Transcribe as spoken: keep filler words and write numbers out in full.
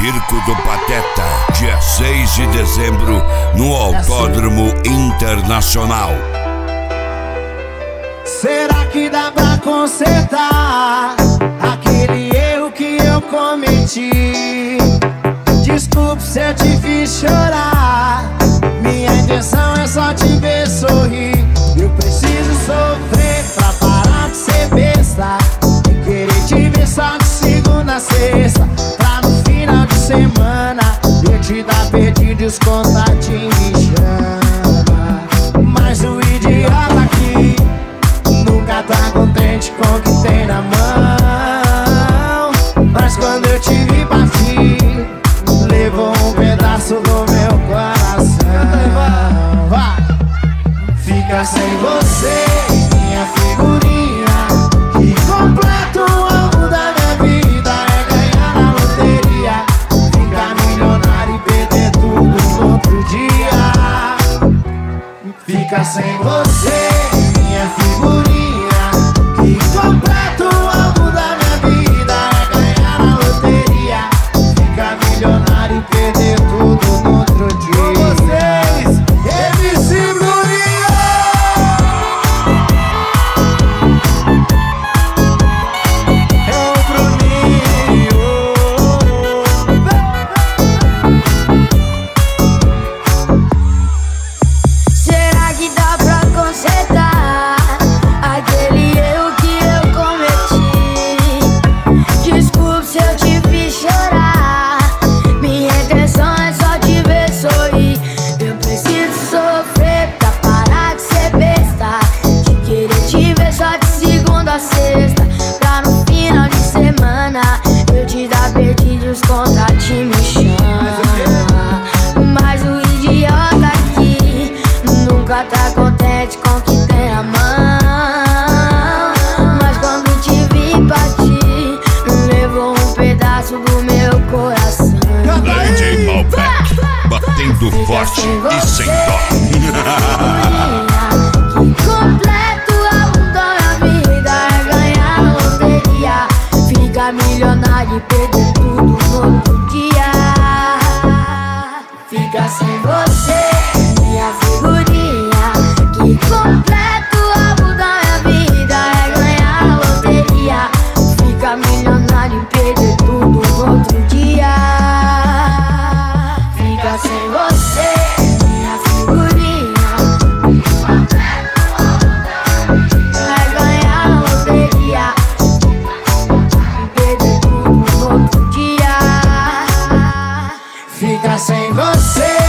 Circo do Pateta, dia seis de dezembro, no Autódromo Internacional. Será que dá pra consertar aquele erro que eu cometi? Desculpe se eu te fiz chorar, minha intenção é só te ver sorrir. Eu preciso sofrer pra parar de ser besta e querer te ver só de segunda a sexta, pra no final de semana eu te dar perdido e os contatinhos me chama. Mas o idiota aqui nunca tá contente com o que tem na mão. Mas quando eu te vi partir, levou um pedaço do meu coração. Fica sem você, minha figurinha, que completa o álbum da minha vida. É ganhar na loteria, ficar milionário e perder tudo no outro dia. Fica sem você, minha figurinha, que completa o álbum da minha vida. É ganhar na loteria, ficar milionário e perder tudo no outro dia. Com vocês, M C Bruninho! É o Bruninho. Será que dá pra consertar aquele erro que eu cometi? Desculpe se eu te fiz chorar, minha intenção é só te ver sorrir. Eu preciso sofrer pra parar de ser besta, de querer te ver só de segunda a sexta, pra no final de semana eu te dar perdido e os contatinhos me chama. Mas o idiota aqui nunca tá contente com o que tem na mão. Mas quando te vi partir, levou um pedaço do meu coração. D J Malbec, batendo forte e sem dó. Que completa o álbum da minha vida. É ganhar na loteria, ficar milionário e perder tudo no outro dia. Fica sem você, minha figurinha, que completa o álbum da minha vida. É ganhar na loteria, ficar milionário e perder tudo no outro dia. Fica sem você, minha figurinha, vai ganhar na loteria e perder tudo no outro dia. Fica sem você,